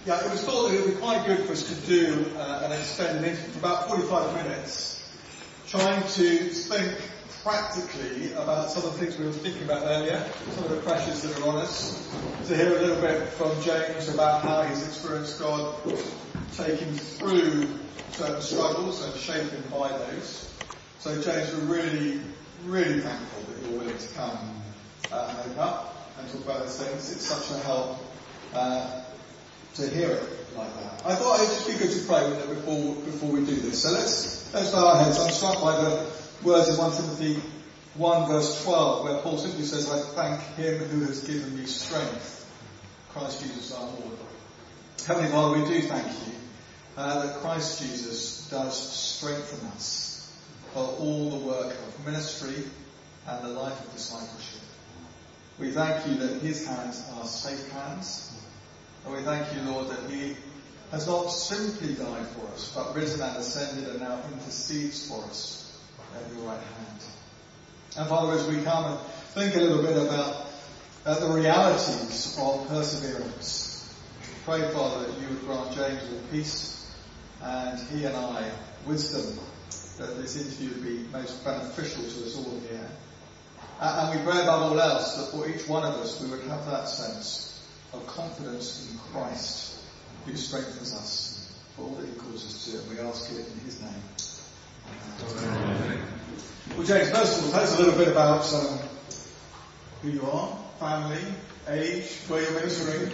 Yeah, it was thought that it would be quite good for us to do an extended interview for about 45 minutes, trying to think practically about some of the things we were thinking about earlier, some of the pressures that are on us, to hear a little bit from James about how he's experienced God taking through certain struggles and shaping by those. So James, we're really, really thankful that you're willing to come and open up and talk about those things. It's such a help to hear it like that. I thought it'd just be good to pray with it before we do this. So let's bow our heads. I'm struck by the words in 1 Timothy 1 verse 12, where Paul simply says, I thank him who has given me strength, Christ Jesus our Lord. Heavenly Father, we do thank you that Christ Jesus does strengthen us for all the work of ministry and the life of discipleship. We thank you that his hands are safe hands. And we thank you, Lord, that he has not simply died for us, but risen and ascended and now intercedes for us at your right hand. And Father, as we come and think a little bit about the realities of perseverance, pray, Father, that you would grant James all peace and he and I wisdom, that this interview would be most beneficial to us all here. And we pray above all else that for each one of us we would have that sense of confidence in Christ, who strengthens us for all that he calls us to. And we ask it in his name. Amen. Well, James, first of all, tell us a little bit about who you are, family, age, where you're ministering.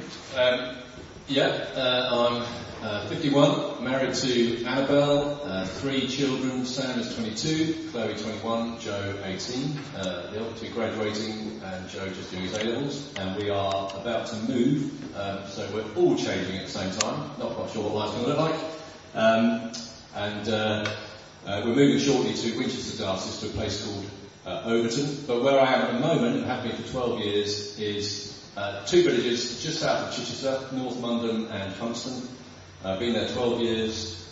I'm 51, married to Annabelle, 3 children. Sam is 22, Chloe 21, Joe 18. The other 2 graduating, and Joe just doing his A-levels. And we are about to move, so we're all changing at the same time. Not quite sure what life's going to look like. We're moving shortly to Winchester Diocese, to a place called Overton. But where I am at the moment, and have been for 12 years, is 2 villages just south of Chichester, North London and Huntston. I've been there 12 years,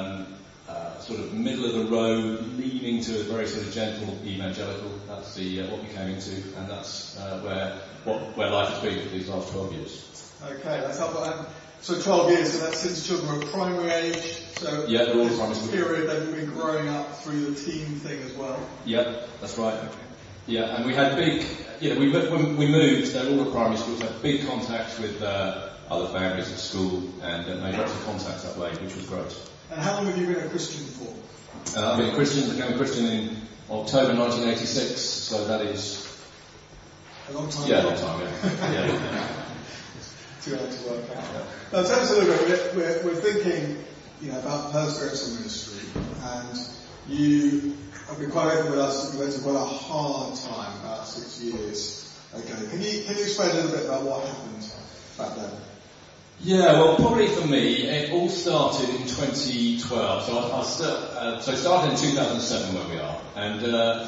sort of middle of the road, leaning to a very sort of gentle evangelical. That's what we came into, and that's where life has been for these last 12 years. Okay, that's helpful. So 12 years, so that's since children were primary age. So yeah, they're all primary school. Period they've been growing up through the teen thing as well. Yeah, that's right. Okay. Yeah, and we had big, when we moved, they're all at primary schools, had big contacts with other families at school, and made lots of contacts that way, which was great. And how long have you been a Christian for? I've been became a Christian in October 1986, so that is... A long time. Yeah, a long time, yeah. Too hard to work out. Now, tell us a little bit, we're thinking, about perseverance in ministry, and you have been quite open with us that you went through quite a hard time about 6 years ago. Can you explain a little bit about what happened back then? Yeah, well, probably for me, it all started in 2012. So it started in 2007 where we are. And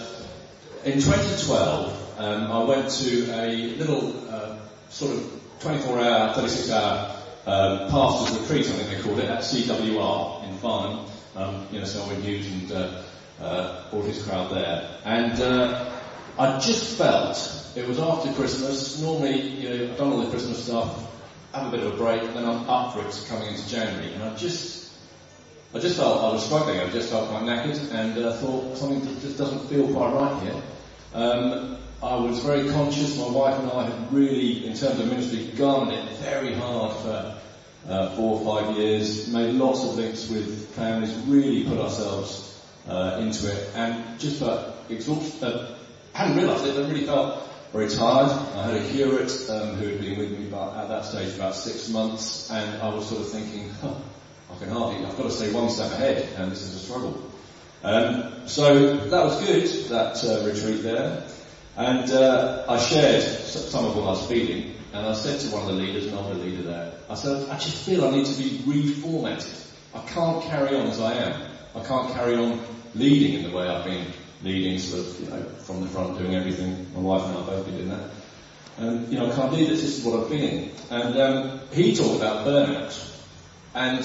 in 2012, I went to a little sort of 24-hour, 36-hour pastor's retreat, I think they called it, at CWR in Farnham. Selwyn Hughes and all his crowd there. And I just felt, it was after Christmas, normally, I've done all the Christmas stuff, have a bit of a break, and then I'm up for it coming into January. And I just felt I was struggling. I just felt quite knackered, and thought something just doesn't feel quite right here. I was very conscious. My wife and I had really, in terms of ministry, garnered it very hard for 4 or 5 years. Made lots of links with families. Really put ourselves into it, and just felt exhausted. Hadn't realised it, but really felt very tired. I had a curate who had been with me at that stage about 6 months, and I was sort of thinking, I've got to stay one step ahead, and this is a struggle. So that was good, that retreat there, and I shared some of what I was feeling, and I said to one of the leaders, an older leader there, I said, I just feel I need to be reformatted. I can't carry on as I am. I can't carry on leading in the way I've been leading, sort of, from the front, doing everything. My wife and I both been doing that. And, I can't do this. This is what I've been in. And he talked about burnout. And,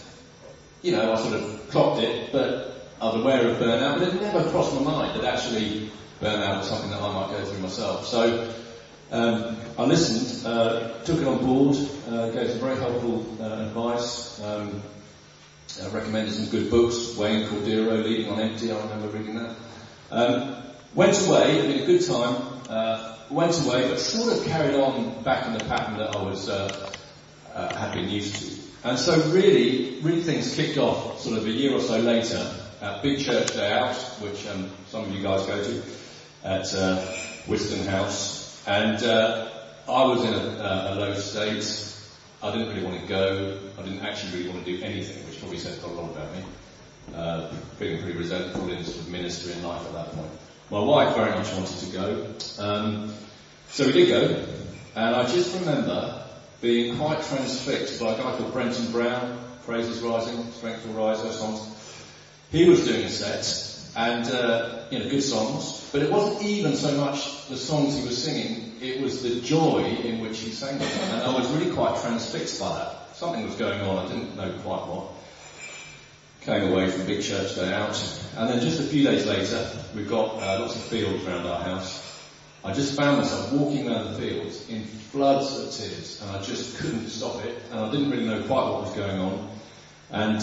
I sort of clocked it, but I was aware of burnout, but it never crossed my mind that actually burnout was something that I might go through myself. So I listened, took it on board, gave some very helpful advice, recommended some good books, Wayne Cordero, Leading on Empty, I remember reading that. Went away, had been a good time, went away, but sort of carried on back in the pattern that I was had been used to. And so really things kicked off sort of a year or so later at Big Church Day Out, which some of you guys go to, at Wiston House. And I was in a low state. I didn't really want to go. I didn't actually really want to do anything, which probably said a lot about me. Feeling pretty resentful in sort of ministry and life at that point. My wife very much wanted to go. So we did go. And I just remember being quite transfixed by a guy called Brenton Brown, Praise is Rising, Strength Will Rise, those songs. He was doing a set, and, good songs, but it wasn't even so much the songs he was singing, it was the joy in which he sang them, and I was really quite transfixed by that. Something was going on, I didn't know quite what. Came away from Big Church Day Out, and then just a few days later, we've got lots of fields around our house. I just found myself walking around the fields in floods of tears, and I just couldn't stop it, and I didn't really know quite what was going on. And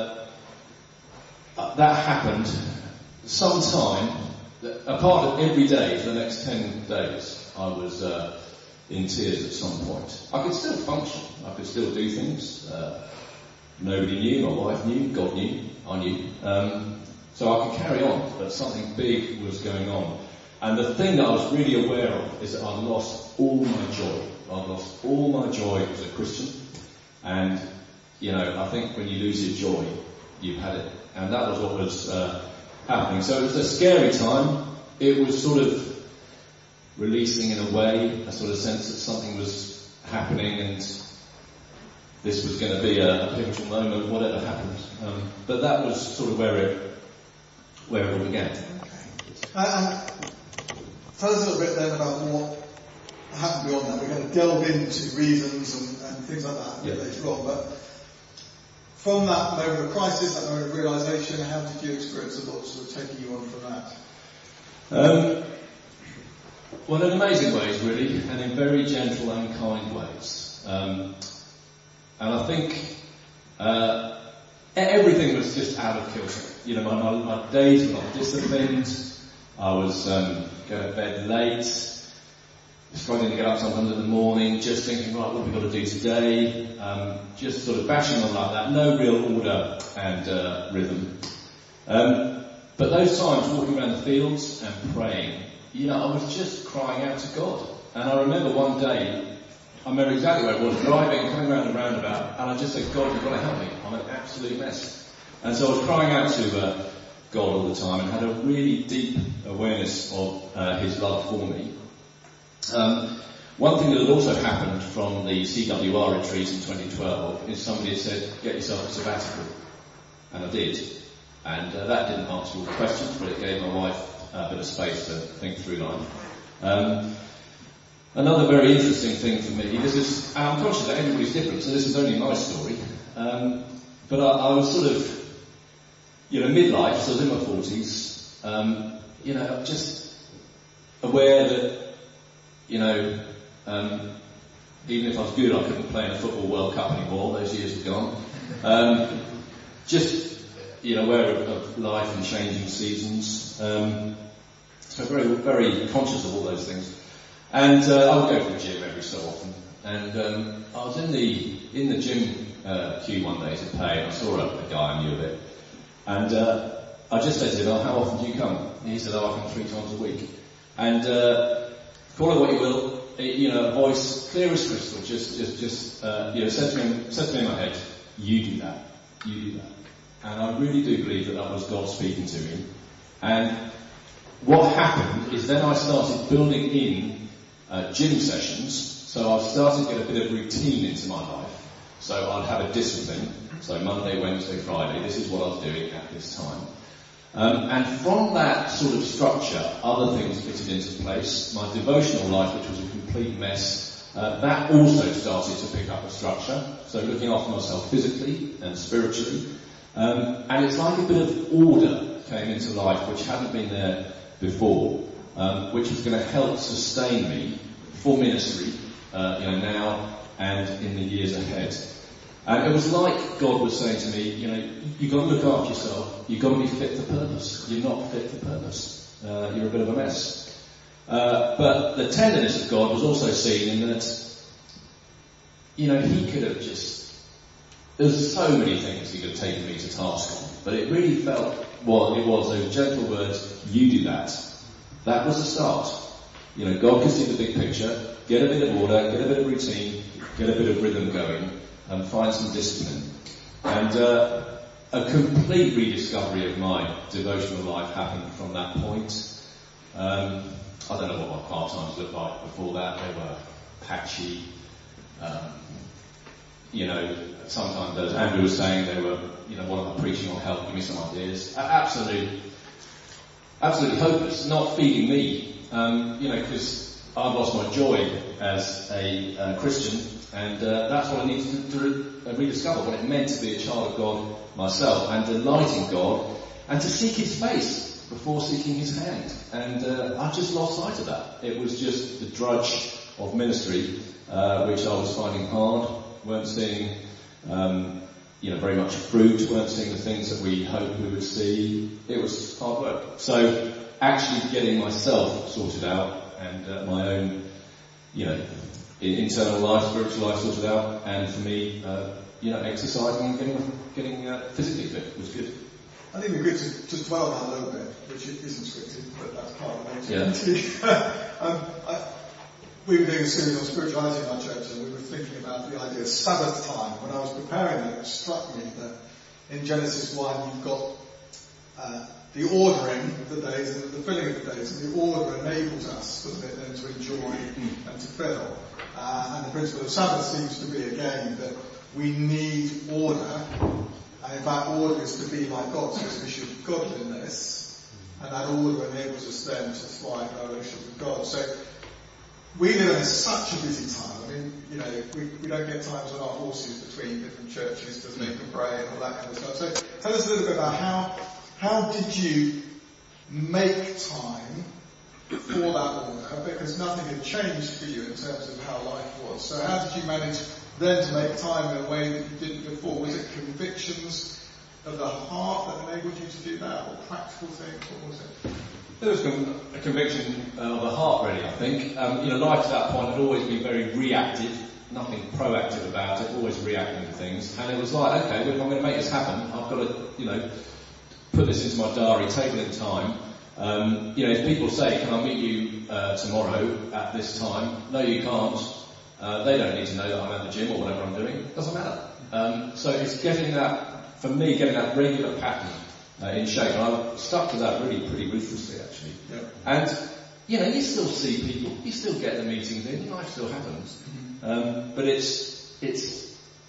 that happened sometime, a part of every day for the next 10 days. I was in tears at some point. I could still function, I could still do things. Nobody knew, my wife knew, God knew, I knew. So I could carry on, but something big was going on. And the thing that I was really aware of is that I'd lost all my joy. I'd lost all my joy as a Christian. And, I think when you lose your joy, you've had it. And that was what was happening. So it was a scary time. It was sort of releasing in a way, a sort of sense that something was happening and this was going to be a pivotal moment, whatever happened. But that was sort of where it all began. Okay. Tell us a little bit then about what happened beyond that. We're going to delve into reasons and things like that later on. But from that moment of crisis, that moment of realisation, how did you experience the Lord sort of taking you on from that? Well, in amazing ways, really, and in very gentle and kind ways. And I think everything was just out of kilter. My days were not disciplined. I was going to bed late, struggling to get up sometimes in the morning, just thinking, right, what have we got to do today? Just sort of bashing on like that, no real order and rhythm. But those times walking around the fields and praying, I was just crying out to God. And I remember one day, I remember exactly where I was, driving, coming around a roundabout, and I just said, God, you've got to help me. I'm an absolute mess. And so I was crying out to God all the time and had a really deep awareness of his love for me. One thing that had also happened from the CWR retreat in 2012 is somebody had said, get yourself a sabbatical. And I did. And that didn't answer all the questions, but it gave my wife a bit of space to think through life. Another very interesting thing for me, I'm conscious that everybody's different, so this is only my story. But I was sort of, midlife, so I was in my 40s, just aware that, even if I was good, I couldn't play in a football World Cup anymore, those years are gone. Aware of life and changing seasons. So very, very conscious of all those things. And I would go to the gym every so often. And I was in the gym queue one day to pay, and I saw a guy I knew a bit. And I just said to him, how often do you come? And he said, I come 3 times a week. And call it what you will, a voice clear as crystal, said to me in my head, you do that. And I really do believe that was God speaking to me. And what happened is then I started building in gym sessions, so I started to get a bit of routine into my life. So I'd have a discipline. So Monday, Wednesday, Friday, this is what I was doing at this time. And from that sort of structure, other things fitted into place. My devotional life, which was a complete mess, that also started to pick up a structure. So looking after myself physically and spiritually. And it's like a bit of order came into life, which hadn't been there before, which was going to help sustain me for ministry, now and in the years ahead. And it was like God was saying to me, you've got to look after yourself. You've got to be fit for purpose. You're not fit for purpose. You're a bit of a mess. But the tenderness of God was also seen in that, he could have there's so many things he could have taken me to task on, but it really felt it was those gentle words, you do that. That was the start. God could see the big picture, get a bit of order, get a bit of routine, get a bit of rhythm going, and find some discipline. And a complete rediscovery of my devotional life happened from that point. I don't know what my part-times looked like before that. They were patchy. Sometimes, as Andrew was saying, they were, what am I preaching on? Help, give me some ideas. Absolutely hopeless, not feeding me, because I've lost my joy as a Christian, and that's what I needed to rediscover, what it meant to be a child of God myself, and delight in God, and to seek His face before seeking His hand. And I just lost sight of that. It was just the drudge of ministry, which I was finding hard, weren't seeing very much fruit, weren't seeing the things that we hoped we would see. It was hard work. So actually getting myself sorted out and my own, internal life, spiritual life sorted out, and for me, exercising and getting physically fit was good. I think we're good to just dwell on that a little bit, which isn't scripted, but that's part of the Yeah. We were doing a series on spirituality in our church, and we were thinking about the idea of Sabbath time. When I was preparing that, it struck me that in Genesis 1 you've got the ordering of the days and the filling of the days, and the order enables us, doesn't it, then to enjoy and to fill. And the principle of Sabbath seems to be, again, that we need order, and in fact order is to be like God, so it's an issue of godliness, and that order enables us then to thrive in our relationship with God. So we live in such a busy time. I mean, we don't get times on our horses between different churches to think and pray and all that kind of stuff. So tell us a little bit about how did you make time for that order? Because nothing had changed for you in terms of how life was. So how did you manage then to make time in a way that you didn't before? Was it convictions of the heart that enabled you to do that, or practical things? What was it? There was a conviction of the heart, really, I think. Life to that point had always been very reactive, nothing proactive about it, always reacting to things. And it was like, okay, well, if I'm going to make this happen, I've got to, put this into my diary, take it in time. If people say, can I meet you tomorrow at this time? No, you can't. They don't need to know that I'm at the gym or whatever I'm doing. It doesn't matter. So it's getting that regular pattern in shape. And I've stuck to that really pretty ruthlessly, actually. Yep. And, you still see people, you still get the meetings in, life still happens. But it's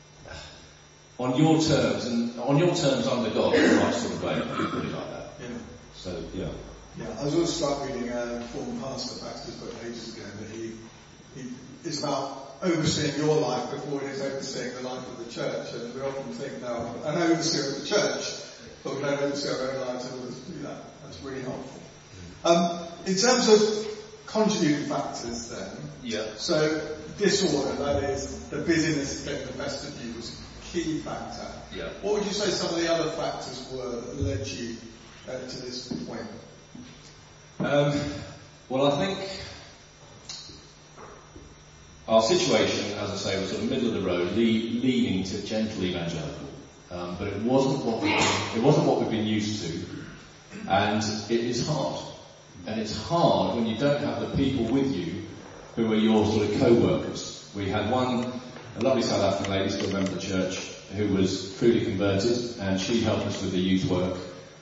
on your terms, and on your terms under God, the right sort of way, put it like that. Yeah. So, yeah. Yeah, I was always struck reading a former pastor, Baxter's book ages ago, that he is about overseeing your life before it is overseeing the life of the church. And we often think, no, I'm an overseer of the church, but we don't oversee our own lives in order to do that. That's really helpful. In terms of contributing factors then, yeah. So disorder, that is, the busyness getting the best of you, was a key factor. Yeah. What would you say some of the other factors were that led you to this point? Well, I think our situation, as I say, was sort of middle of the road, leaning to gentle evangelical. But it wasn't what we've been used to, and it is hard. And it's hard when you don't have the people with you who are your sort of co-workers. We had a lovely South African lady, still a member of the church, who was truly converted, and she helped us with the youth work.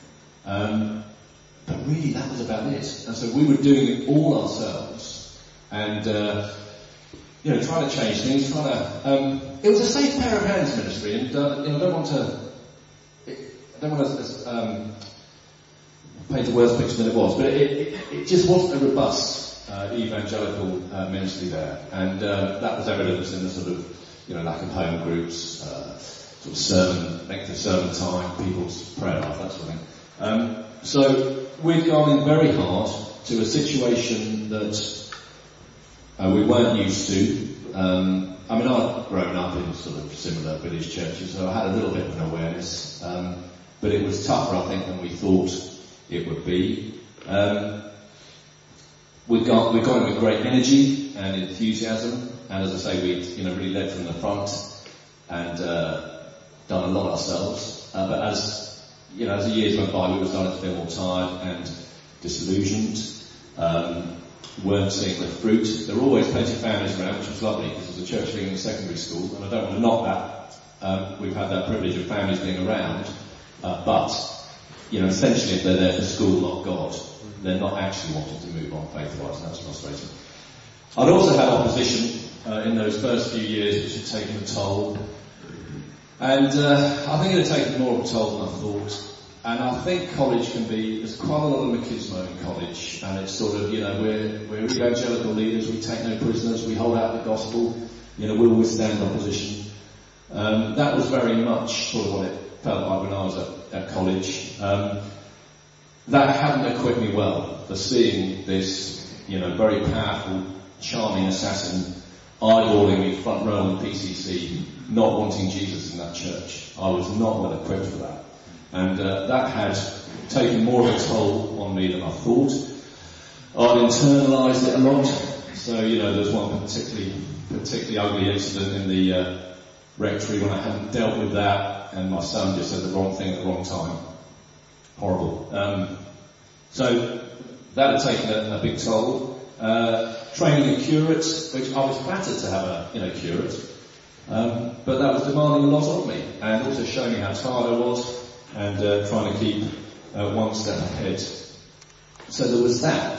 But really, that was about it. And so we were doing it all ourselves, and trying to change things, it was a safe pair of hands ministry, and I don't want to paint a worse picture than it was, but it just wasn't a robust evangelical ministry there, and that was evidenced in the sort of lack of home groups, sort of length of sermon time, people's prayer life, that sort of thing. So we'd gone in very hard to a situation that we weren't used to. I mean, I'd grown up in sort of similar village churches, so I had a little bit of an awareness, but it was tougher, I think, than we thought it would be. We got in with great energy and enthusiasm, and as I say, we really led from the front and done a lot ourselves. But as the years went by, we were starting to feel more tired and disillusioned. Weren't seeing the fruit. There were always plenty of families around, which was lovely because it was a church leading secondary school, and I don't want to knock that. We've had that privilege of families being around, but essentially, if they're there for school, not God, they're not actually wanting to move on faith-wise, and that's frustrating. I'd also had opposition in those first few years, which had taken a toll, and I think it had taken more of a toll than I thought. And I think college there's quite a lot of machismo in college, and it's sort of, we're evangelical leaders, we take no prisoners, we hold out the gospel, we'll withstand opposition. That was very much sort of what it felt like when I was at college. That hadn't equipped me well for seeing this, very powerful, charming assassin eyeballing me front row on the PCC, not wanting Jesus in that church. I was not well equipped for that. And that had taken more of a toll on me than I thought. I'd internalised it a lot. So, there was one particularly ugly incident in the rectory when I hadn't dealt with that, and my son just said the wrong thing at the wrong time. Horrible. So that had taken a big toll. Training a curate, which I was flattered to have a curate, but that was demanding a lot of me, and also showing me how tired I was, and trying to keep one step ahead. So there was that.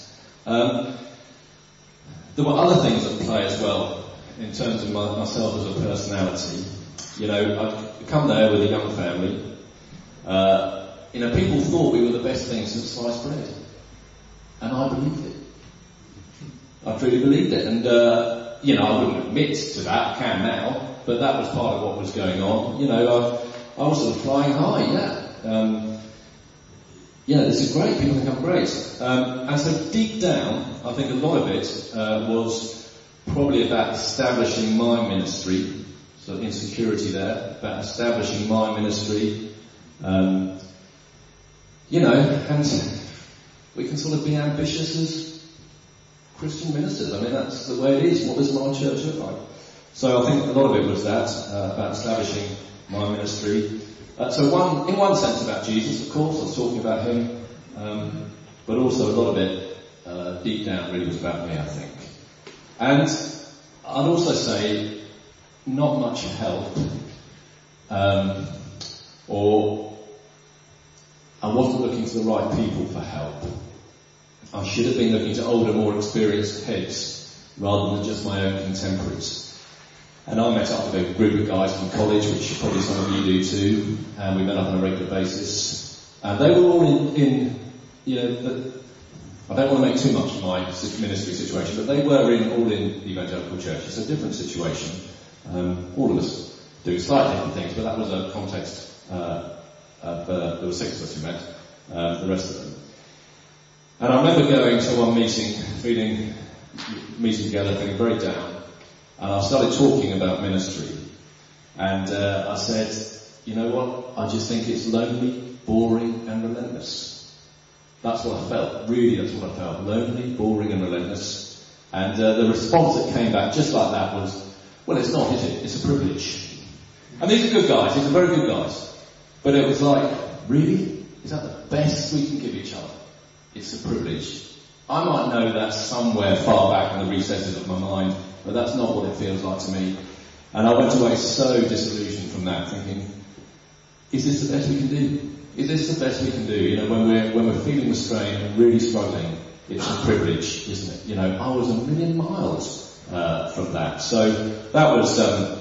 There were other things at play as well, in terms of myself as a personality. I'd come there with a young family. People thought we were the best thing since sliced bread. And I believed it. I truly believed it. And, I wouldn't admit to that, I can now, but that was part of what was going on. I was sort of flying high, this is great, people think I'm great. And so deep down, I think a lot of it was probably about establishing my ministry, so insecurity there, about establishing my ministry, and we can sort of be ambitious as Christian ministers. I mean, that's the way it is. What does my church look like? So I think a lot of it was that, about establishing my ministry. So in one sense about Jesus, of course, I was talking about him, but also a lot of it, deep down, really was about me, I think. And I'd also say, not much help, or I wasn't looking to the right people for help. I should have been looking to older, more experienced heads, rather than just my own contemporaries. And I met up with a group of guys from college, which probably some of you do too, and we met up on a regular basis. And they were all in I don't want to make too much of my ministry situation, but they were all in evangelical churches. It's a different situation. All of us doing slightly different things, but that was a context there were 6 of us who met, the rest of them. And I remember going to one meeting together, feeling very down. And I started talking about ministry. And I said, you know what? I just think it's lonely, boring and relentless. That's what I felt. Really, that's what I felt. Lonely, boring and relentless. And the response that came back just like that was, well, it's not, is it? It's a privilege. And these are good guys. These are very good guys. But it was like, really? Is that the best we can give each other? It's a privilege. I might know that somewhere far back in the recesses of my mind, but that's not what it feels like to me. And I went away so disillusioned from that, thinking, is this the best we can do? Is this the best we can do? When we're feeling the strain and really struggling, it's a privilege, isn't it? I was a million miles from that. So that was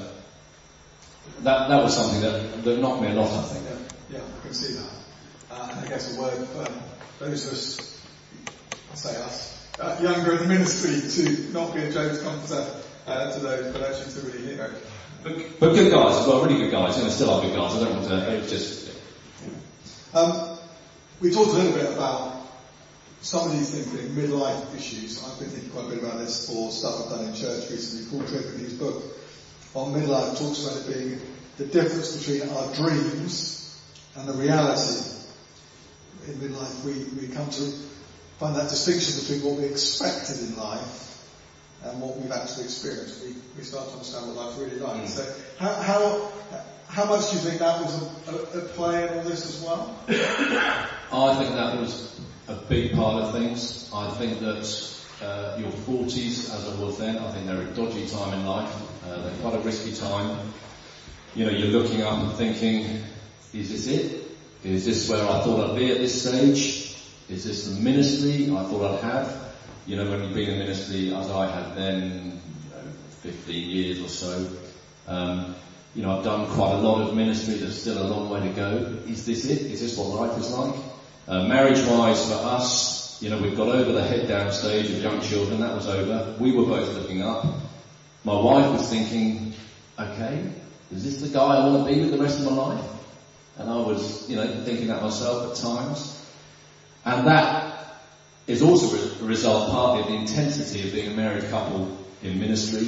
that was something that knocked me a lot, I think. Yeah, I can see that. And I guess a word for those of us, I say us, younger in the ministry, to not be a James Comforter to those, but actually to really hear it. But good guys as well, really good guys, and they still are good guys. I don't want to just... we talked a little bit about some of these things being midlife issues. I've been thinking quite a bit about this for stuff I've done in church recently. Paul Tripp, in his book on midlife, talks about it being the difference between our dreams and the reality. In midlife, we come to find that distinction between what we expected in life and what we've actually experienced. We start to understand what life's really like. So how much do you think that was a play in all this as well? I think that was a big part of things. I think that your 40s, as I was then, I think they're a dodgy time in life. They're quite a risky time. You know, you're looking up and thinking, is this it? Is this where I thought I'd be at this stage? Is this the ministry I thought I'd have? You know, when you've been in ministry as I had then, 15 years or so, you know, I've done quite a lot of ministry. There's still a long way to go. Is this it? Is this what life is like? Marriage-wise for us, you know, we've got over the head down stage of young children. That was over. We were both looking up. My wife was thinking, okay, is this the guy I want to be with the rest of my life? And I was, you know, thinking that myself at times. And that is also a result partly of the intensity of being a married couple in ministry.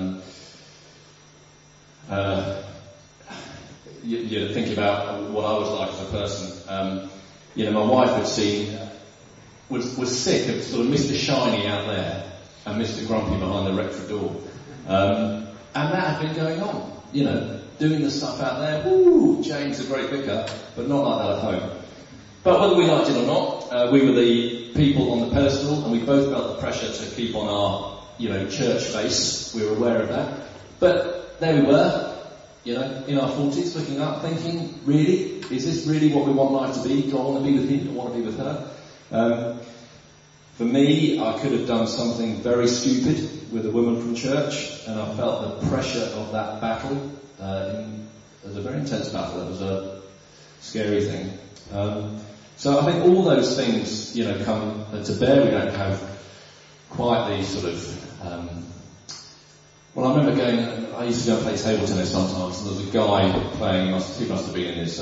You think about what I was like as a person. You know, my wife had seen, was sick of sort of Mr. Shiny out there and Mr. Grumpy behind the rectory door. And that had been going on, you know, doing the stuff out there. Woo, James a great vicar, but not like that at home. But whether we liked it or not, we were the people on the pedestal, and we both felt the pressure to keep on our, you know, church face. We were aware of that. But there we were, you know, in our 40s, looking up, thinking, really? Is this really what we want life to be? Do I want to be with him? Do I want to be with her? For me, I could have done something very stupid with a woman from church, and I felt the pressure of that battle. It was a very intense battle. It was a scary thing. So I think all those things, you know, come to bear. We don't have quite the sort of... well, I remember I used to go and play table tennis sometimes, and there was a guy playing, he must have been in his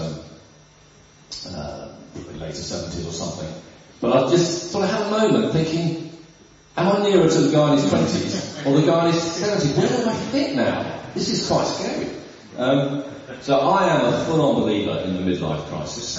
later 70s or something. But I just sort of had a moment thinking, am I nearer to the guy in his 20s or the guy in his 70s? Where do I fit now? This is quite scary. So I am a full-on believer in the midlife crisis.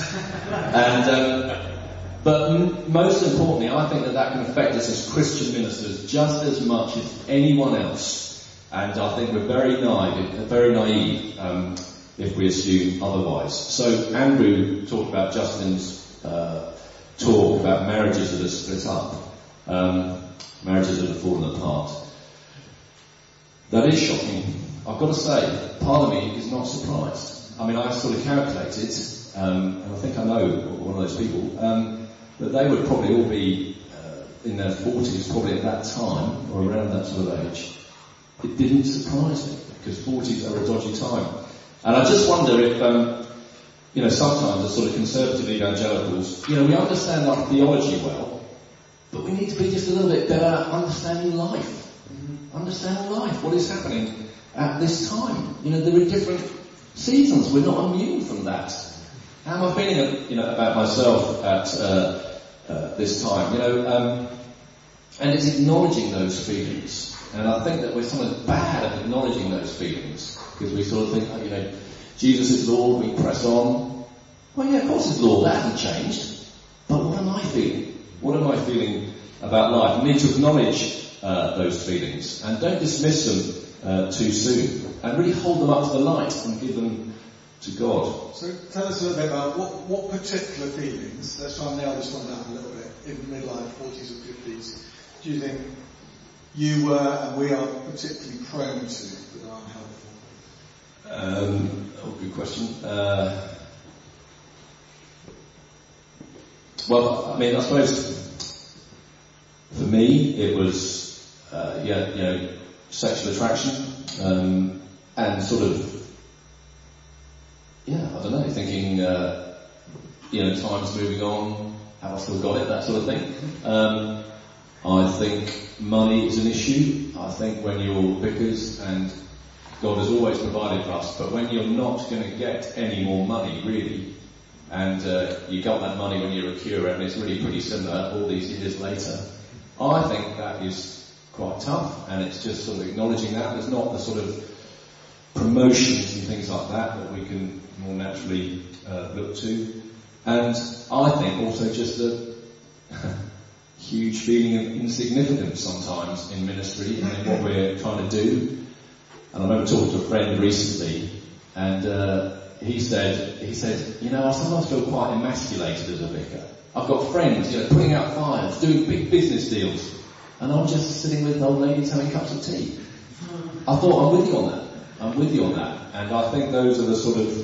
But most importantly, I think that can affect us as Christian ministers just as much as anyone else. And I think we're very naive if we assume otherwise. So Andrew talked about Justin's talk about marriages that are split up, marriages that have fallen apart. That is shocking. I've got to say, part of me is not surprised. I mean, I sort of calculated, and I think I know one of those people, that they would probably all be in their 40s, probably at that time, or around that sort of age. It didn't surprise me, because 40s are a dodgy time. And I just wonder if, you know, sometimes as sort of conservative evangelicals, you know, we understand our theology well, but we need to be just a little bit better at understanding life. Understanding life, what is happening at this time. You know, there are different seasons. We're not immune from that. How am I feeling, you know, about myself at this time? You know, and it's acknowledging those feelings. And I think that we're somewhat bad at acknowledging those feelings, because we sort of think, oh, you know, Jesus is Lord, we press on. Well, yeah, of course it's Lord, that hasn't changed. But what am I feeling? What am I feeling about life? We need to acknowledge those feelings, and don't dismiss them too soon, and really hold them up to the light and give them to God. So tell us a little bit about what particular feelings, let's try and nail this one down a little bit, in midlife, 40s or 50s, do you think you were and we are particularly prone to that are unhelpful? Good question. Well, I mean, I suppose for me it was, you know, sexual attraction, and sort of, I don't know, thinking, you know, time's moving on, have I still got it, that sort of thing. I think money is an issue. I think when you're vicars, and God has always provided for us, but when you're not going to get any more money, really, and you got that money when you were a curate, and it's really pretty similar all these years later. I think that is quite tough, and it's just sort of acknowledging that. There's not the sort of promotions and things like that we can more naturally look to. And I think also just a huge feeling of insignificance sometimes in ministry and in what we're trying to do. And I remember talking to a friend recently, and he said, I sometimes feel quite emasculated as a vicar. I've got friends, putting out fires, doing big business deals, and I'm just sitting with old ladies having cups of tea. I thought, I'm with you on that. And I think those are the sort of,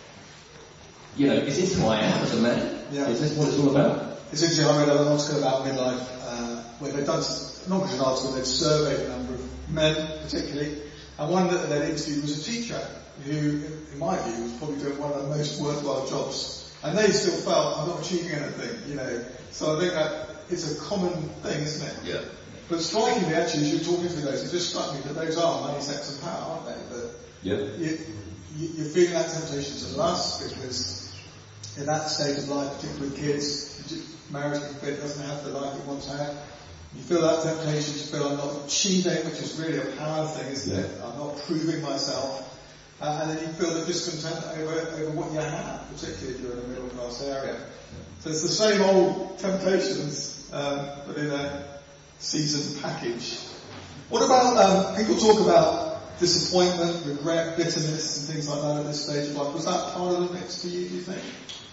is this who I am as a man? Yeah. Is this what it's all about? It's interesting, I read an article about midlife, where they'd done, not just an article, they'd surveyed a number of men particularly, and one that they'd interviewed was a teacher, who, in my view, was probably doing one of the most worthwhile jobs. And they still felt, I'm not achieving anything, So I think that it's a common thing, isn't it? Yeah. But strikingly, actually, as you're talking through those, it just struck me that those are money, sex and power, aren't they? That you're feeling that temptation to lust, because in that state of life, particularly with kids, marriage doesn't have the life it wants to have. You feel that temptation to feel I'm not achieving, which is really a power thing, isn't it? I'm not proving myself. And then you feel the discontent over what you have, particularly if you're in a middle class area. So it's the same old temptations, but in a seasoned package. What about, people talk about disappointment, regret, bitterness and things like that at this stage of life. Was that part of the mix for you, do you think?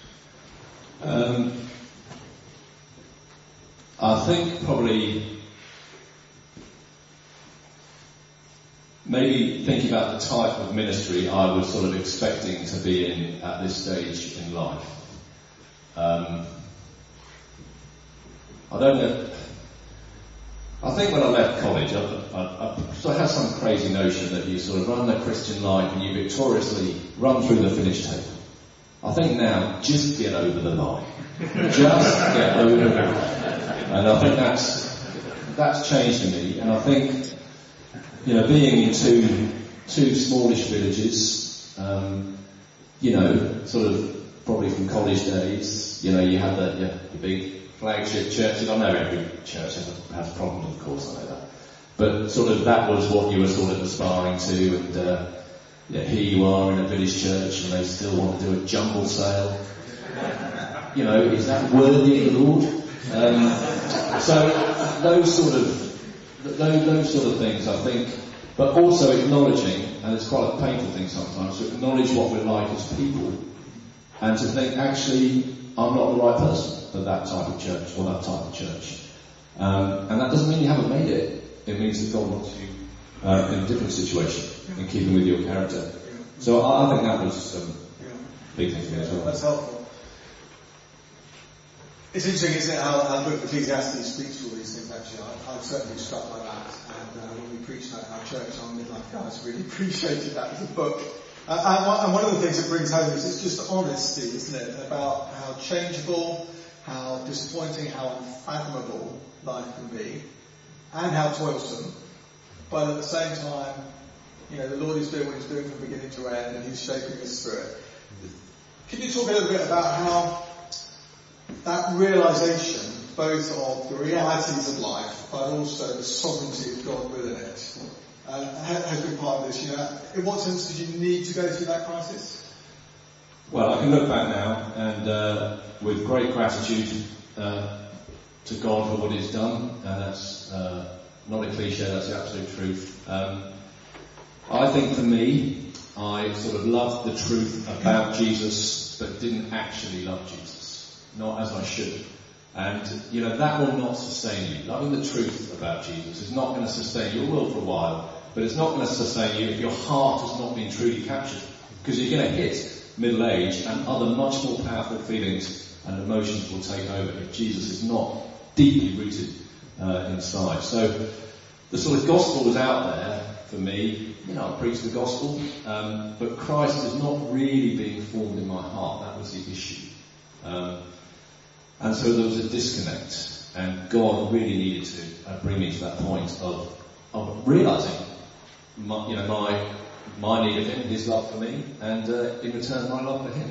I think probably maybe thinking about the type of ministry I was sort of expecting to be in at this stage in life. I don't know. I think when I left college, I sort of had some crazy notion that you sort of run the Christian life and you victoriously run through the finish table. I think now, just get over the line. Just get over the line. And I think that's changed in me. And I think, being in two smallish villages, sort of probably from college days, you had the big flagship churches. I know every church has problems, of course, I know that. But sort of that was what you were sort of aspiring to, and here you are in a village church and they still want to do a jumble sale. Is that worthy of the Lord? So those sort of things, I think, but also acknowledging, and it's quite a painful thing sometimes, to acknowledge what we're like as people, and to think, actually, I'm not the right person for that type of church or that type of church. And that doesn't mean you haven't made it. It means that God wants you in a different situation, in keeping with your character. So I think that was a big thing for me as well. That's helpful. It's interesting, isn't it, how the book of Ecclesiastes speaks to all these things, actually. I'm certainly struck by that. And when we preached that in our church on Midlife Guys, really appreciated that as a book. And one of the things it brings home is it's just honesty, isn't it, about how changeable, how disappointing, how unfathomable life can be, and how toilsome. But at the same time, the Lord is doing what He's doing from beginning to end, and He's shaping us through it. Can you talk a little bit about how that realization, both of the realities of life, but also the sovereignty of God within it, has been part of this? In what sense did you need to go through that crisis? Well, I can look back now and with great gratitude to God for what He's done, and that's not a cliche, that's the absolute truth. I think for me, I sort of loved the truth about Jesus, but didn't actually love Jesus, not as I should. And, that will not sustain you. Loving the truth about Jesus is not going to sustain you. It will for a while, but it's not going to sustain you if your heart has not been truly captured. Because you're going to hit middle age and other much more powerful feelings and emotions will take over if Jesus is not deeply rooted inside. So the sort of gospel was out there for me. I preached the gospel, but Christ is not really being formed in my heart. That was the issue. And so there was a disconnect, and God really needed to bring me to that point of realising my need of Him, His love for me, and in return my love for Him.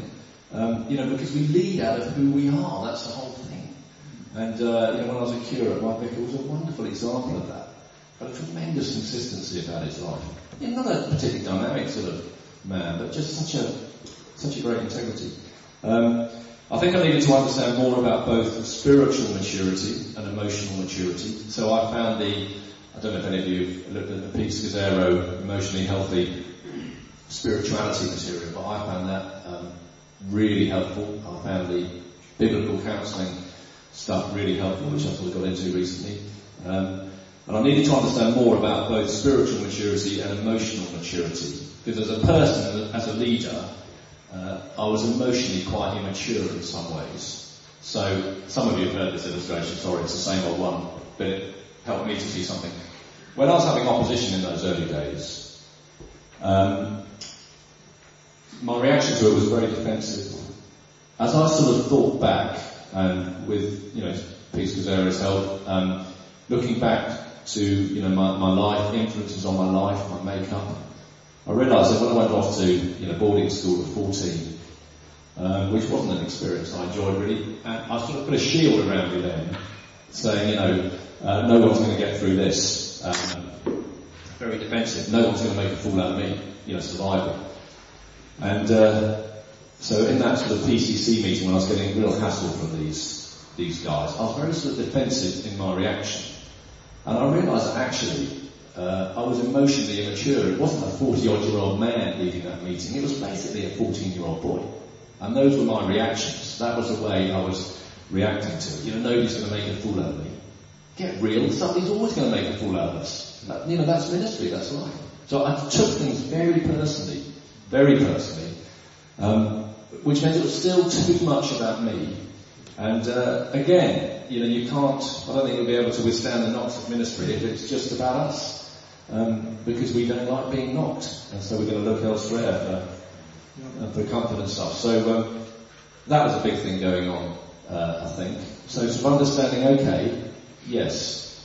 Because we lead out of who we are. That's the whole thing. And, when I was a curate, my vicar was a wonderful example of that. Had a tremendous consistency about his life. Not a particularly dynamic sort of man, but just such a great integrity. I think I needed to understand more about both spiritual maturity and emotional maturity. So I found I don't know if any of you looked at the Pete Scazzero Emotionally Healthy Spirituality material, but I found that really helpful. I found the biblical counselling stuff really helpful, which I sort of got into recently. And I needed to understand more about both spiritual maturity and emotional maturity. Because as a person, as a leader, I was emotionally quite immature in some ways. So, some of you have heard this illustration, sorry, it's the same old one, but it helped me to see something. When I was having opposition in those early days, my reaction to it was very defensive. As I sort of thought back, and with, Pete Scazzero's help, looking back to, my life, influences on my life, my makeup, I realised that when I went off to, boarding school at 14, which wasn't an experience I enjoyed really, and I sort of put a shield around me then, saying, no one's going to get through this. Very defensive. No one's going to make a fool out of me. Survival. And so in that sort of PCC meeting, when I was getting real hassle from these guys, I was very sort of defensive in my reaction. And I realised that actually I was emotionally immature. It wasn't a 40-odd-year-old man leading that meeting. It was basically a 14-year-old boy. And those were my reactions. That was the way I was reacting to it. Nobody's going to make a fool out of me. Get real. Somebody's always going to make a fool out of us. That's ministry. That's life. So I took things very personally, which meant it was still too much about me. And again, you can't. I don't think you'll be able to withstand the knocks of ministry if it's just about us, because we don't like being knocked, and so we're going to look elsewhere for comfort and stuff. So that was a big thing going on, I think. So sort of understanding, okay, yes,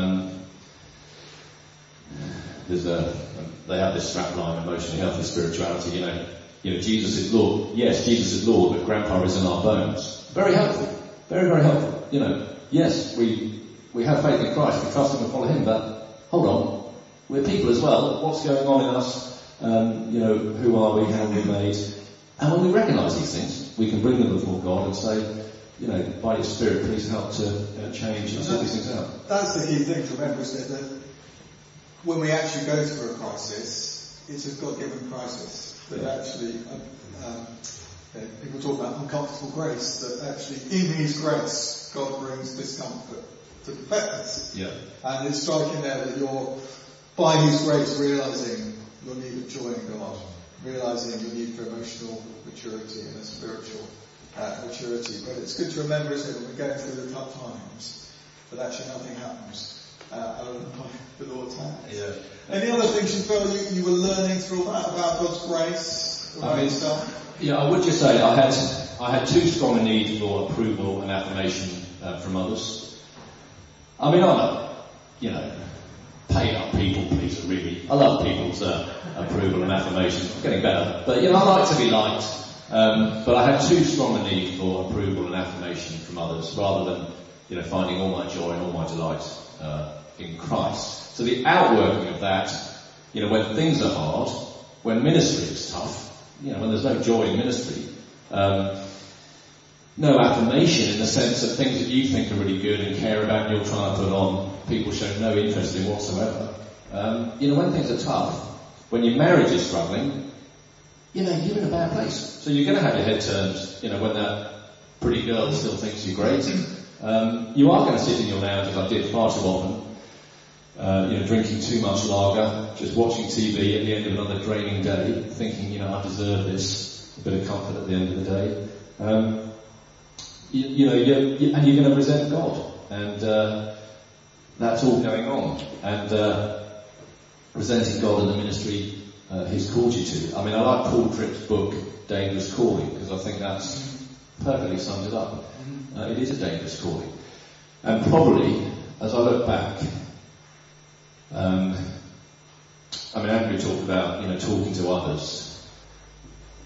they have this strapline, emotionally healthy spirituality. Jesus is Lord. Yes, Jesus is Lord, but Grandpa is in our bones. Very helpful, very, very helpful. Yes, we have faith in Christ, we trust Him and follow Him, but hold on, we're people as well. What's going on in us? Who are we? How are we made? And when we recognise these things, we can bring them before God and say, by Your Spirit, please help to change and sort these things out. That's the key thing to remember, isn't it? That when we actually go through a crisis, it's a God-given crisis. That actually, people talk about uncomfortable grace, that actually in His grace, God brings discomfort to perfect us. Yeah. And it's striking there that you're, by His grace, realising your need of joy in God, realising your need for emotional maturity and a spiritual maturity. But it's good to remember, isn't it, when we're going through the tough times, that actually nothing happens the Lord's hand. Yeah. Any other things you feel you were learning through all that about God's grace, about yourself? Yeah, I would just say I had too strong a need for approval and affirmation from others. I mean, I'm a, paid up people pleaser, really. I love people's approval and affirmation. I'm getting better. But, I like to be liked. But I had too strong a need for approval and affirmation from others, rather than, finding all my joy and all my delight in Christ. So the outworking of that, when things are hard, when ministry is tough, when there's no joy in ministry, no affirmation in the sense that things that you think are really good and care about and you're trying to put on, people show no interest in whatsoever. When things are tough, when your marriage is struggling, you're in a bad place. So you're going to have your head turned, when that pretty girl still thinks you're great. You are going to sit in your lounge, as I did far too often, drinking too much lager, just watching TV at the end of another draining day, thinking, I deserve this, a bit of comfort at the end of the day. And you're going to resent God, and that's all going on. And resenting God and the ministry He's called you to. I mean, I like Paul Tripp's book, Dangerous Calling, because I think that's perfectly sums it up. It is a dangerous calling. And probably, as I look back, Andrew talked about, talking to others.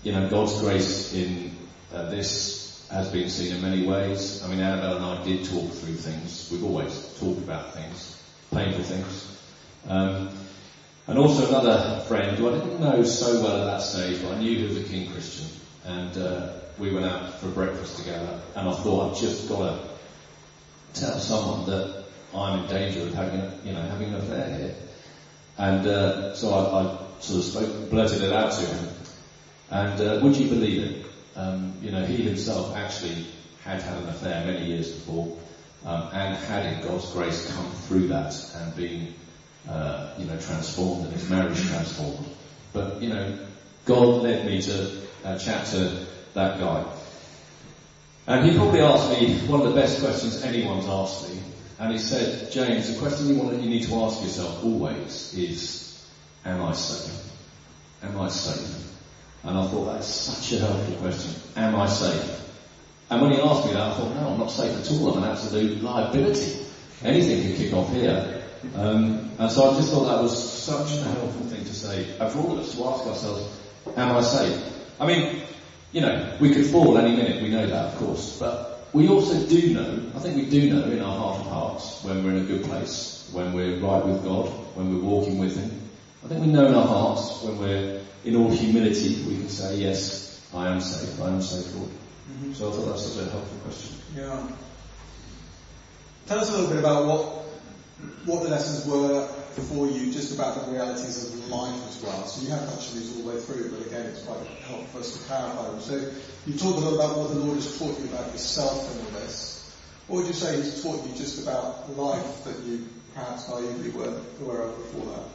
God's grace in this has been seen in many ways. I mean, Annabelle and I did talk through things. We've always talked about things, painful things. And also another friend who I didn't know so well at that stage, but I knew he was a keen Christian. And we went out for breakfast together, and I thought, I've just got to tell someone that I'm in danger of having an affair here. And so I sort of blurted it out to him. And would you believe it? He himself actually had an affair many years before, and had in God's grace come through that and been, transformed, and his marriage transformed. But, God led me to chat to that guy. And he probably asked me one of the best questions anyone's asked me. And he said, James, the question you need to ask yourself always is, am I safe? Am I safe? And I thought, that's such a helpful question. Am I safe? And when he asked me that, I thought, no, I'm not safe at all. I'm an absolute liability. Anything can kick off here. And so I just thought that was such a helpful thing to say. And for all of us to ask ourselves, am I safe? I mean, we could fall any minute. We know that, of course. But we also do know, I think we do know in our heart of hearts, when we're in a good place, when we're right with God, when we're walking with Him. I think we know in our hearts, when we're in all humility, we can say, yes, I am safe, Lord. Mm-hmm. So I thought that was such a helpful question. Yeah. Tell us a little bit about what the lessons were for you, just about the realities of life as well. So you have touched on these all the way through, but again, it's quite helpful for us to clarify them. So you talked a lot about what the Lord has taught you about yourself in all this. What would you say He's taught you just about life that you perhaps naively weren't aware of before that?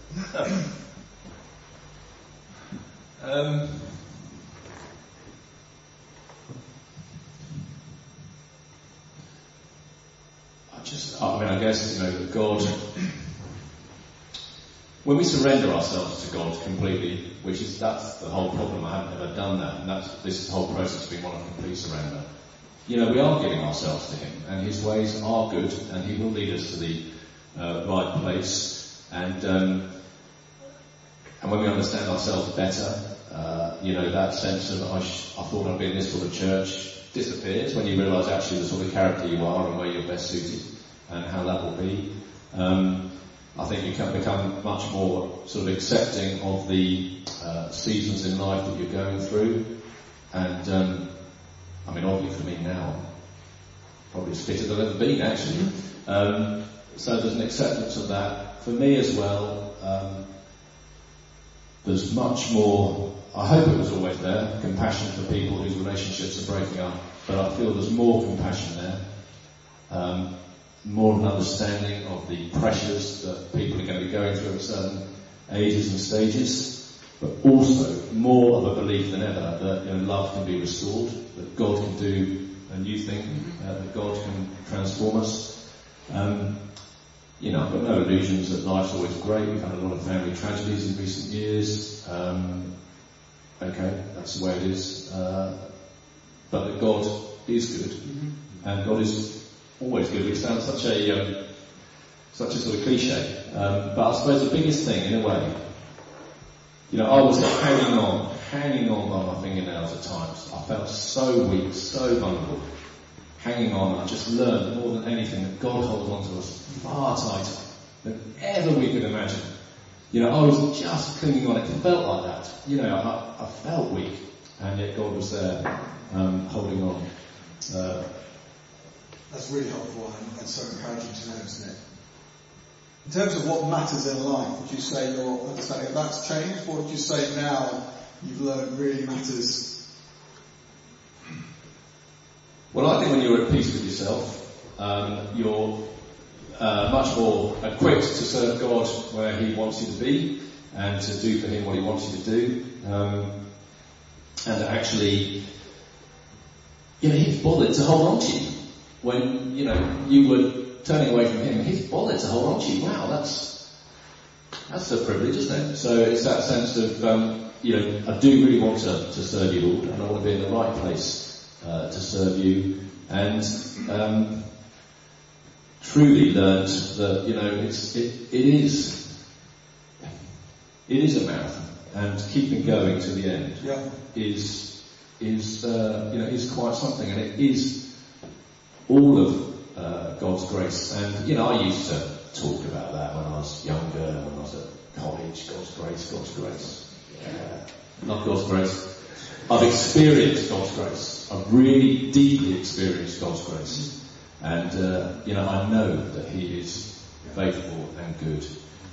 I guess, that God, when we surrender ourselves to God completely, that's the whole problem. I haven't ever done that, and this whole process has been one of complete surrender. We are giving ourselves to Him, and His ways are good, and He will lead us to the right place. And when we understand ourselves better, that sense of I thought I'd be in this sort of church disappears when you realise actually the sort of character you are and where you're best suited and how that will be. I think you can become much more sort of accepting of the seasons in life that you're going through. And oddly for me now, probably as fit as I've ever been actually. So there's an acceptance of that. For me as well, there's much more, I hope it was always there, compassion for people whose relationships are breaking up, but I feel there's more compassion there, more of an understanding of the pressures that people are going to be going through at certain ages and stages, but also more of a belief than ever that love can be restored, that God can do a new thing, that God can transform us. I've got no illusions that life's always great. We've had a lot of family tragedies in recent years. Okay, that's the way it is. But that God is good, and God is always good, which sounds such a sort of cliche. But I suppose the biggest thing, in a way, I was hanging on by my fingernails at times. I felt so weak, so vulnerable. Hanging on, I just learned more than anything that God holds on to us far tighter than ever we could imagine. I was just clinging on. It felt like that. I felt weak, and yet God was there, holding on. That's really helpful and so encouraging to know, isn't it? In terms of what matters in life, would you say your understanding of that's changed? What would you say now you've learned really matters? Well, I think when you're at peace with yourself, you're much more equipped to serve God where He wants you to be and to do for Him what He wants you to do. And actually, He's bothered to hold on to you. When, you were turning away from Him, He's bothered to hold on to you. Wow, that's a privilege, isn't it? So it's that sense of, I do really want to serve you, Lord, and I want to be in the right place to serve you, and truly learned that it is a marathon. and keeping going to the end Yeah. is quite something, and it is all of God's grace. And I used to talk about that when I was younger, when I was at college. God's grace. Yeah. Not God's grace. I've experienced God's grace. I've really deeply experienced God's grace. And, I know that He is faithful and good.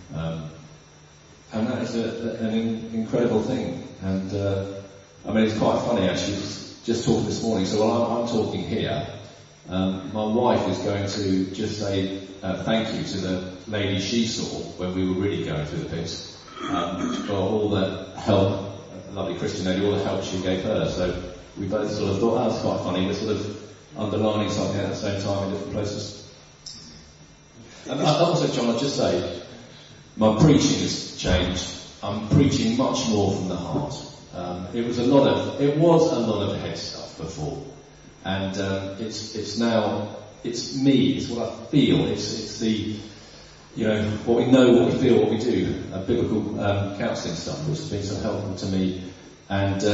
And that is an incredible thing. And, it's quite funny actually, just talking this morning. So while I'm talking here, my wife is going to just say thank you to the lady she saw when we were really going through the pits, for all the help. A lovely Christian lady, all the help she gave her. So we both sort of thought, that's quite funny. We're sort of underlining something at the same time in different places. And also, John, I'll just say, my preaching has changed. I'm preaching much more from the heart. It was a lot of head stuff before, and it's now me. It's what I feel. It's the what we know, what we feel, what we do. Biblical counselling stuff, which has been so helpful to me, and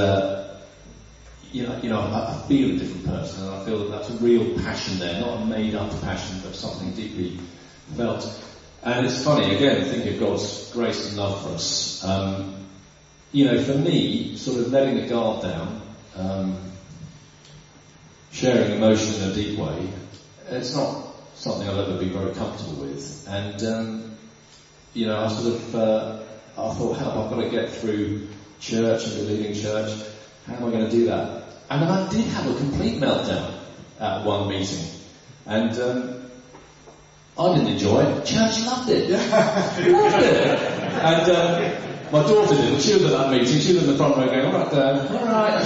I feel a different person, and I feel that that's a real passion there, not a made-up passion, but something deeply felt. And it's funny, again, thinking of God's grace and love for us. For me, sort of letting the guard down, sharing emotion in a deep way, it's not something I'll ever be very comfortable with. And, I thought, help, I've got to get through church and leading church. How am I going to do that? And then I did have a complete meltdown at one meeting. And, I didn't enjoy it. Church loved it. Loved it. And my daughter didn't. She was at that meeting. She was in the front row going, all right, Dad, all right.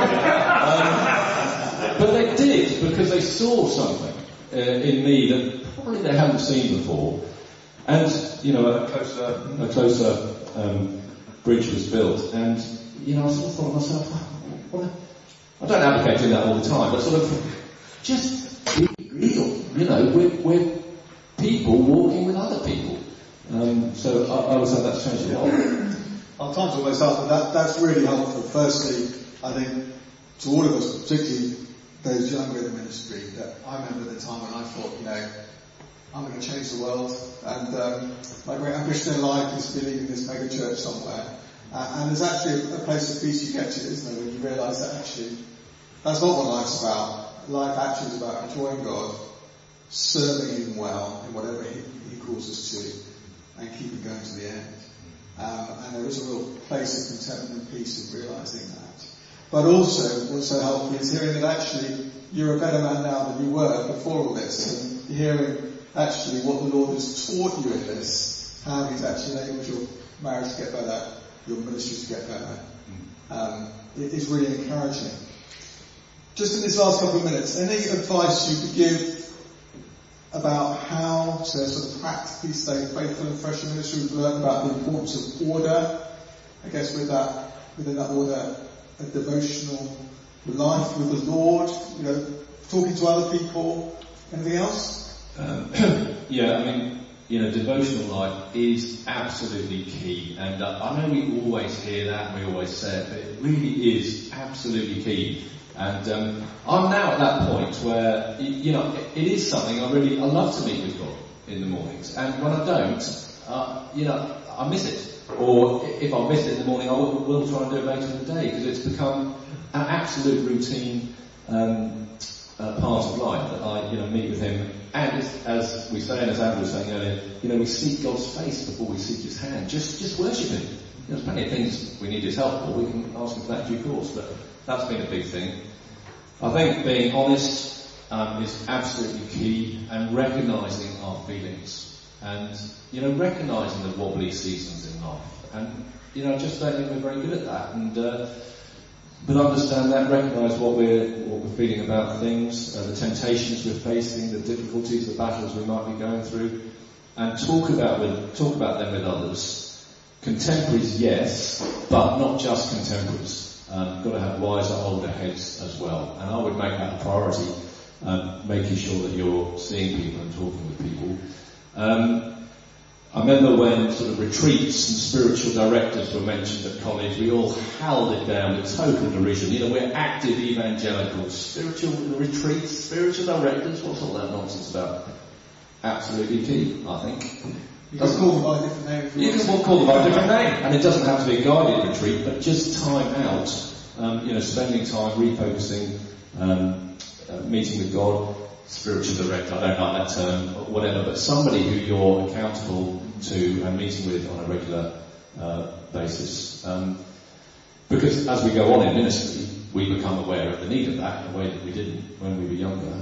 But they did, because they saw something in me that probably they hadn't seen before. And, a closer bridge was built. And, I sort of thought to myself, I don't advocate doing that all the time, but sort of just be real. We're people walking with other people. So I always have that change a lot. Our time's almost up, but that's really helpful. Firstly, I think to all of us, particularly those younger in the ministry, that I remember the time when I thought, I'm going to change the world, and my great ambition in life is to be leading this mega church somewhere. And there's actually a place of peace you get to, isn't there, when you realise that actually that's not what life's about. Life actually is about enjoying God, serving Him well in whatever He calls us to, and keeping going to the end. And there is a real place of contentment and peace in realising that. But also, what's so helpful is hearing that actually you're a better man now than you were before all this, and hearing actually what the Lord has taught you in this, how He's actually enabled your marriage to get better, your ministry to get better. It is really encouraging. Just in this last couple of minutes, any advice you could give about how to sort of practically stay faithful and fresh in ministry? We've learned about the importance of order. I guess within that order, a devotional life with the Lord, talking to other people. Anything else? Devotional life is absolutely key, and I know we always hear that and we always say it, but it really is absolutely key. And I'm now at that point where, it is something I love to meet with God in the mornings, and when I don't, I miss it. Or if I miss it in the morning, I will try and do it later in the day, because it's become an absolute routine part of life that I meet with Him. And as we say, and as Andrew was saying earlier, we seek God's face before we seek His hand. Just worship Him. There's plenty of things we need His help for. We can ask Him for that in due course, but that's been a big thing. I think being honest is absolutely key, and recognising our feelings, and recognising the wobbly seasons in life. And just don't think we're very good at that. And but understand that, recognise what we're feeling about things, the temptations we're facing, the difficulties, the battles we might be going through, and talk about them with others. Contemporaries, yes, but not just contemporaries. Got to have wiser, older heads as well. And I would make that a priority, making sure that you're seeing people and talking with people. I remember when sort of retreats and spiritual directors were mentioned at college, we all howled it down with total derision. We're active evangelicals. Spiritual retreats, spiritual directors, what's all that nonsense about? Absolutely key, I think. You can call them by a different name. You can call them by a different name. And it doesn't have to be a guided retreat, but just time out, spending time, refocusing, meeting with God. Spiritual director, I don't like that term, whatever, but somebody who you're accountable to and meeting with on a regular basis. Because as we go on in ministry, we become aware of the need of that in a way that we didn't when we were younger.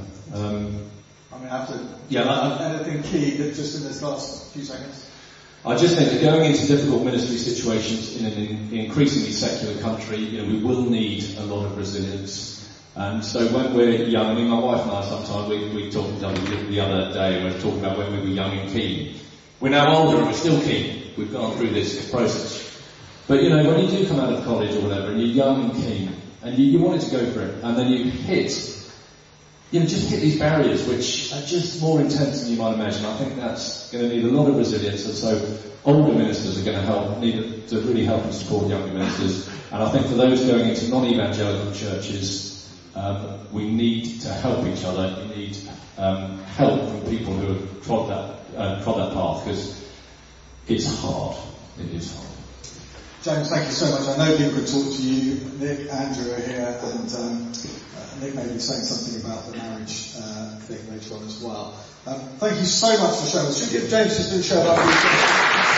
Anything key that just in this last few seconds? I just think that going into difficult ministry situations in an increasingly secular country, we will need a lot of resilience. And so when we're young, my wife and I sometimes, we talked the other day, and we were talking about when we were young and keen. We're now older and we're still keen. We've gone through this process. But when you do come out of college or whatever, and you're young and keen, and you wanted to go for it, and then you just hit these barriers which are just more intense than you might imagine. I think that's going to need a lot of resilience, and so older ministers are going to need to really help and support younger ministers. And I think for those going into non-evangelical churches, we need to help each other. You need help from people who have trod that path, because it's hard. It is hard. James, thank you so much. I know people could talk to you. Nick, Andrew are here, and Nick may be saying something about the marriage thing later on as well. Thank you so much for showing us. Should we give James just a show up?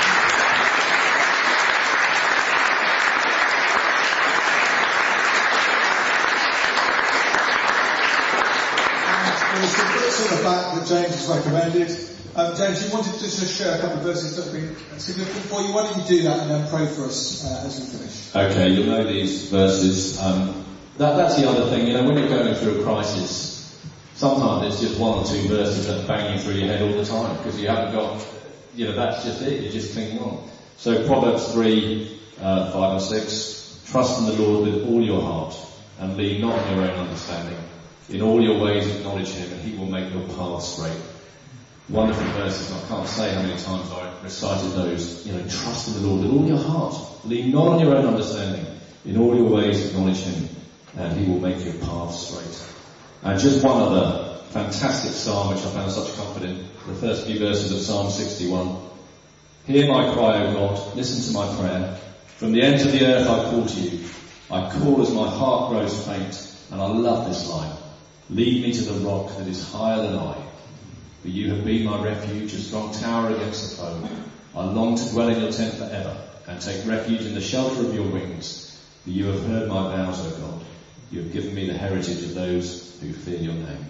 There's some bits on the back that James has recommended. James, you wanted to just share a couple of verses that have been significant for you. Why don't you do that and then pray for us as we finish? Okay, you'll know these verses. That's the other thing, when you're going through a crisis, sometimes it's just one or two verses that are banging through your head all the time, because you haven't got, that's just it, you're just clinging on. So Proverbs 3, 5 and 6, trust in the Lord with all your heart, and lean not on your own understanding. In all your ways acknowledge him, and he will make your path straight. Wonderful verses, and I can't say how many times I recited those. Trust in the Lord with all your heart. Lean not on your own understanding. In all your ways acknowledge him, and he will make your path straight. And just one other fantastic psalm which I found such comfort in, the first few verses of Psalm 61. Hear my cry, O God, listen to my prayer. From the ends of the earth I call to you. I call as my heart grows faint, and I love this line. Lead me to the rock that is higher than I. For you have been my refuge, a strong tower against the foe. I long to dwell in your tent forever, and take refuge in the shelter of your wings. For you have heard my vows, O God. You have given me the heritage of those who fear your name.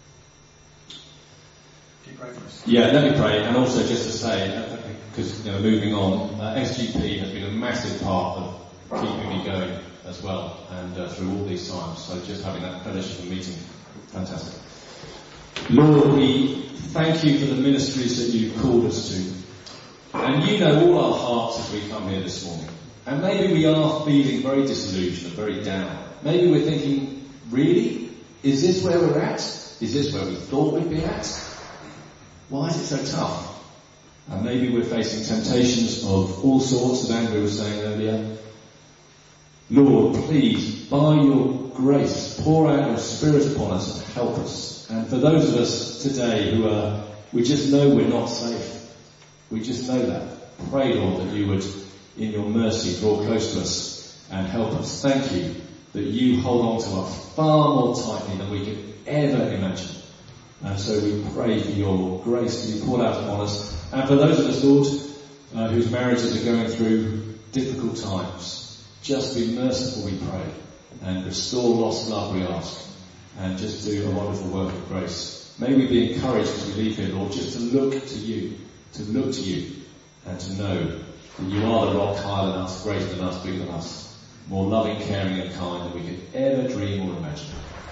Keep praying for us. Yeah, let me pray. And also just to say, because moving on, SGP has been a massive part of keeping me going as well, and through all these times. So just having that fellowship and meeting, fantastic. Lord, we thank you for the ministries that you've called us to. And you know all our hearts as we come here this morning. And maybe we are feeling very disillusioned and very down. Maybe we're thinking, really? Is this where we're at? Is this where we thought we'd be at? Why is it so tough? And maybe we're facing temptations of all sorts, as Andrew was saying earlier. Lord, please, by your grace, pour out your Spirit upon us and help us. And for those of us today who we just know we're not safe. We just know that. Pray, Lord, that you would, in your mercy, draw close to us and help us. Thank you that you hold on to us far more tightly than we could ever imagine. And so we pray for your grace to be poured out upon us. And for those of us, Lord, whose marriages are going through difficult times, just be merciful, we pray, and restore lost love, we ask, and just do a wonderful work of grace. May we be encouraged as we leave here, Lord, just to look to you, and to know that you are the rock higher than us, greater than us, bigger than us, more loving, caring and kind than we could ever dream or imagine.